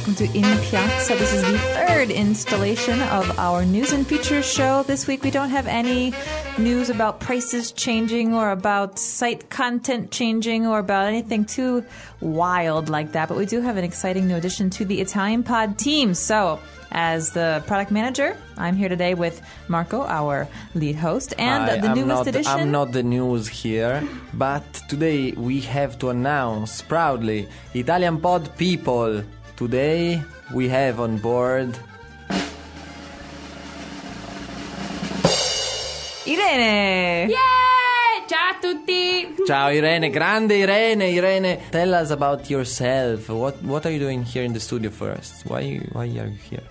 welcome to In Piazza. This is the third installation of our news and features show. This week we don't have any news about prices changing or about site content changing or about anything too wild like that, but we do have an exciting new addition to the Italian Pod team. So, as the product manager, I'm here today with Marco, our lead host, and the newest addition. I'm not the news here, but today we have to announce proudly, Italian Pod people. Today we have on board Irene! Yay! Ciao a tutti! Ciao Irene, grande Irene. Tell us about yourself. What are you doing here in the studio first? Why are you here?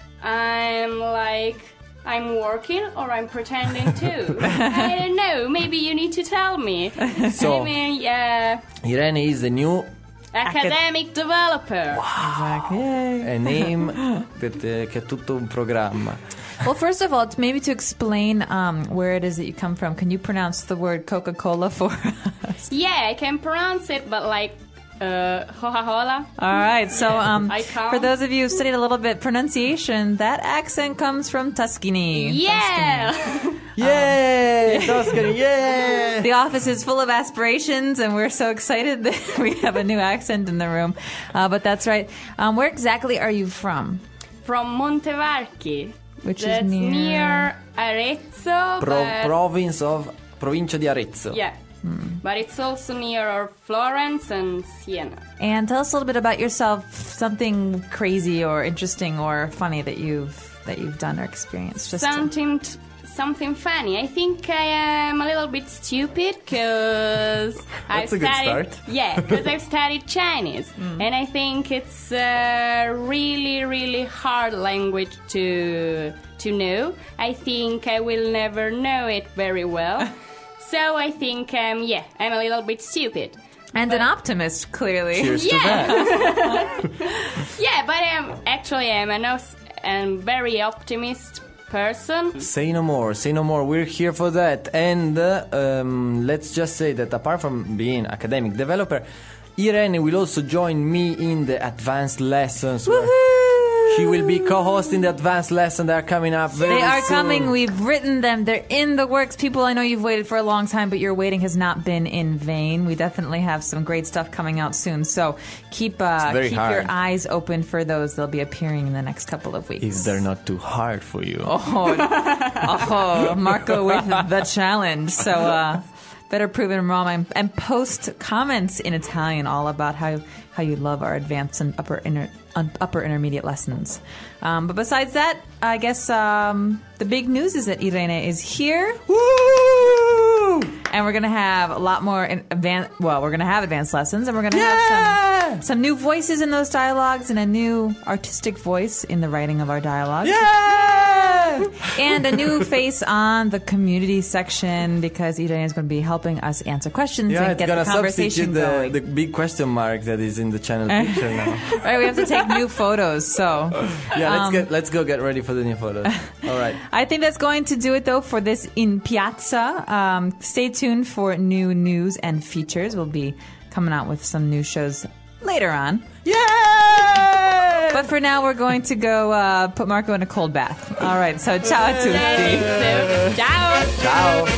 I'm working or I'm pretending to. I don't know. Maybe you need to tell me. So, Irene is the new academic developer. Exactly. a name che è tutto un programma. Well, first of all, maybe to explain where it is that you come from, can you pronounce the word Coca-Cola for us? Yeah, I can pronounce it, but Coca-Cola. All right, so for those of you who studied a little bit pronunciation, that accent comes from Tuscany. Yeah! Yay! Tuscany, yay! The office is full of aspirations, and we're so excited that we have a new accent in the room. But that's right. Where exactly are you from? From Montevarchi. Which That's is near Arezzo. Provincia di Arezzo. Yeah. But it's also near Florence and Siena. And tell us a little bit about yourself, something crazy or interesting or funny that you've done or experienced. Something funny. I think I am a little bit stupid because That's a good start. Yeah, because I've studied Chinese, and I think it's a really, really hard language to know. I think I will never know it very well. So I think, I'm a little bit stupid. And an optimist, clearly. Cheers to that. Yeah, but I'm a very optimist person. Say no more. We're here for that. And let's just say that apart from being academic developer, Irene will also join me in the advanced lessons. She will be co-hosting the advanced lesson that are coming up very soon. They are coming. We've written them. They're in the works. People, I know you've waited for a long time, but your waiting has not been in vain. We definitely have some great stuff coming out soon. So keep your eyes open for those. They'll be appearing in the next couple of weeks. If they're not too hard for you. Marco with the challenge. So better prove him wrong and post comments in Italian all about how you love our advanced and upper intermediate lessons. But besides that, I guess the big news is that Irene is here. Woo! And we're going to have a lot more we're going to have advanced lessons, and we're going to have some new voices in those dialogues and a new artistic voice in the writing of our dialogues. And a new face on the community section because Irene is going to be helping us answer questions and get the conversation going. The big question mark that is in the channel picture now. Right, we have to take new photos. So let's go get ready for the new photos. All right. I think that's going to do it though for this In Piazza. Stay tuned for new news and features. We'll be coming out with some new shows later on. Yay! But for now, we're going to go put Marco in a cold bath. All right, so ciao a tutti. Ciao. Ciao.